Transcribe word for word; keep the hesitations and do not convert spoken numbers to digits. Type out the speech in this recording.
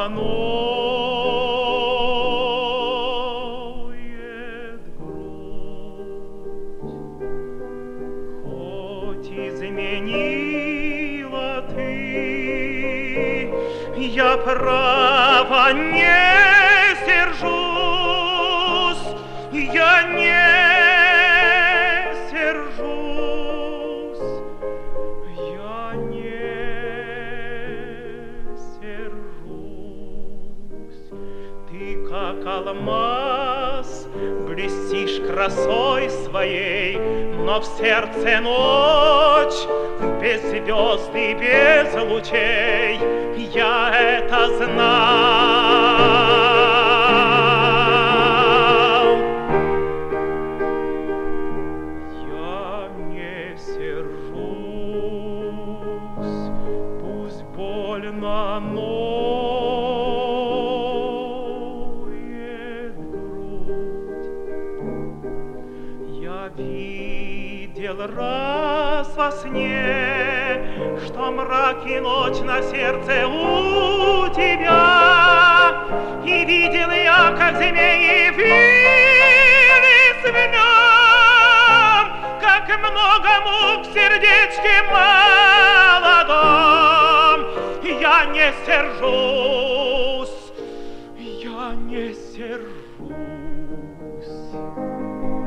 ноет грудь. Хоть изменила ты, я право не сержусь, я не сержусь, я не сержусь. Ты, как алмаз, блестишь красой своей, но в сердце ночь, без звезд и без лучей. Я это знал. Я не сержусь, пусть больно ноет грудь. Я видел раз во сне, что мрак и ночь на сердце у тебя, и видел я, как змеи вились в нем, как много мук в сердечке молодом. Я не сержусь, я не сержусь.